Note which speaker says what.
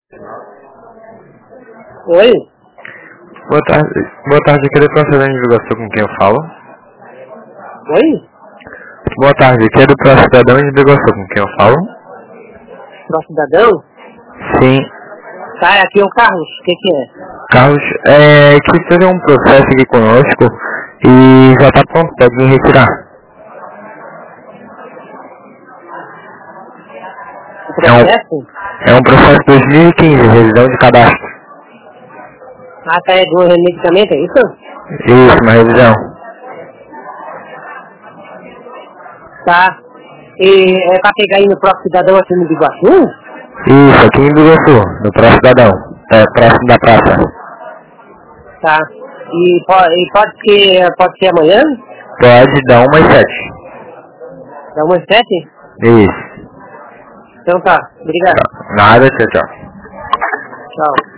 Speaker 1: Oi?
Speaker 2: Boa tarde, aqui é do Procedão de Iguaçu, com quem eu falo?
Speaker 1: Oi?
Speaker 2: Boa tarde, aqui é do Procedão de Iguaçu, com quem eu falo?
Speaker 1: Pro cidadão?
Speaker 2: Sim.
Speaker 1: Tá, aqui é o Carlos, o que é?
Speaker 2: Carlos, que fazer um processo aqui conosco e já tá pronto, pode me retirar.
Speaker 1: O processo?
Speaker 2: É um processo 2015, revisão de cadastro.
Speaker 1: Ah, tá, é do medicamento, é isso?
Speaker 2: Isso, uma revisão.
Speaker 1: Tá. E é pra pegar aí no próximo cidadão aqui no Iguaçu?
Speaker 2: Isso, aqui em Iguaçu, no Procedão, próximo da praça.
Speaker 1: Tá. E pode ser amanhã?
Speaker 2: Pode dar umas 7.
Speaker 1: Dá umas 7?
Speaker 2: Isso.
Speaker 1: Então tá, obrigado.
Speaker 2: Nada, tchau, tchau.
Speaker 1: Tchau.